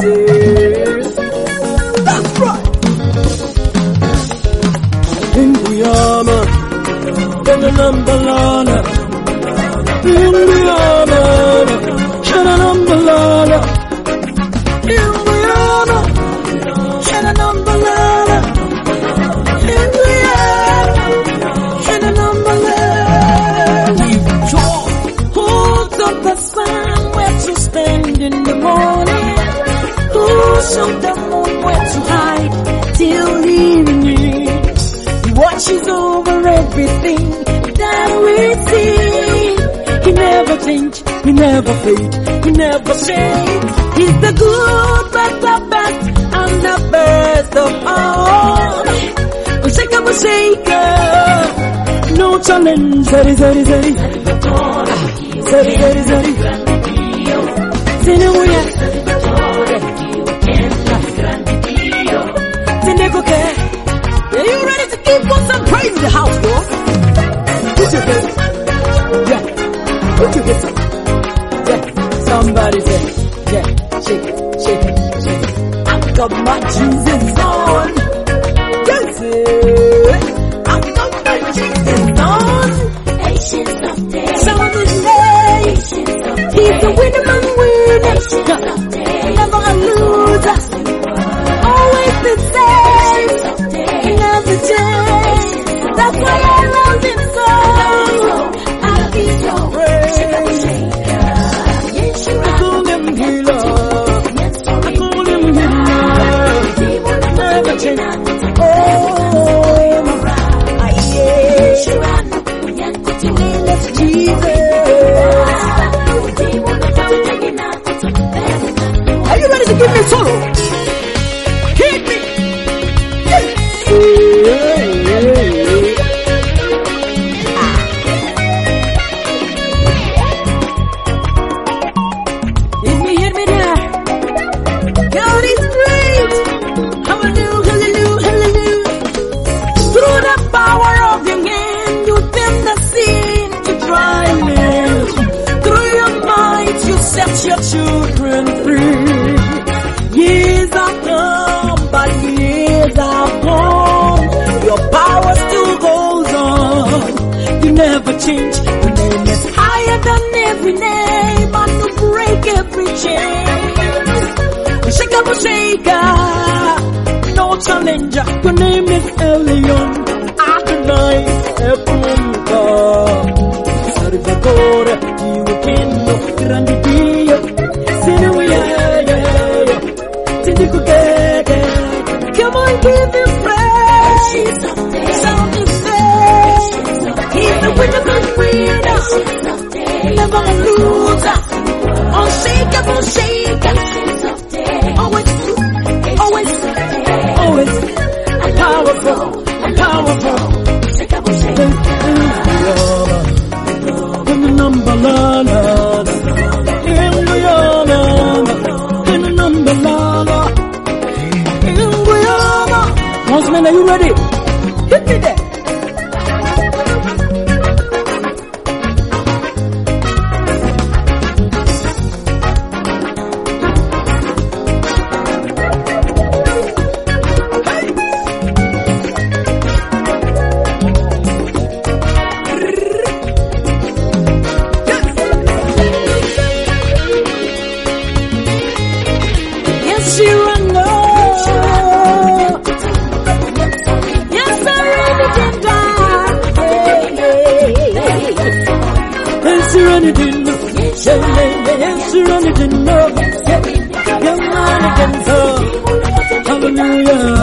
Yes, that's right. Inguyama, Shananambalala, Inguyama, Shananambalala, Inguyama, Shananambalala, Inguyama, Shananambalala. Give joy, hold up the sun where to stand in the morning. Who showed the moon where to hide till evening? He watches over everything that we see. He never changes, he never fades, he never changes. He's the good, but the best, and the best of all. Unshakable shaker, no challenge. Zari, zari, zari, zari, zari, zari. Sinuya, Sinekoke. Are you ready to give God some praise in the house, boy? Put your hands. Yeah. Put your hands up. Yeah. Somebody say, yeah. Shake it, shake it, shake it. I got my Jesus on. Yes, I got my Jesus on. Someone is late. He's the winner among winners. Never a loser. Always the same. Never change. That's why I love him so. I'll be so brave. I call him healer. I call him healer. Never change. Oh, that's Jesus. Are you ready to give me solo? Hit me. Hit me there. God is great. Hallelujah, hallelujah, hallelujah. Through the power of your hand, you turn the sea to dryness. Through your might, you set your children free. Years have come, but years have gone. Your power still goes on. You never change. Your name is higher than every name, and you break every chain. Unshakable shaker, no challenger. Your name is Elion, Adonai, Ephraimka. Salvatore, you can no grande Dio. Sinuya, come on, give him praise. Sound is faith. He's the winner, good winner. Never a loser. Unshakable shaker. Always, always, always. Powerful, powerful. Unshakable shaker. In the number, la, la, la. In the number, la, la. Horseman, are you ready? Hit me there. Yes, you run. Hallelujah.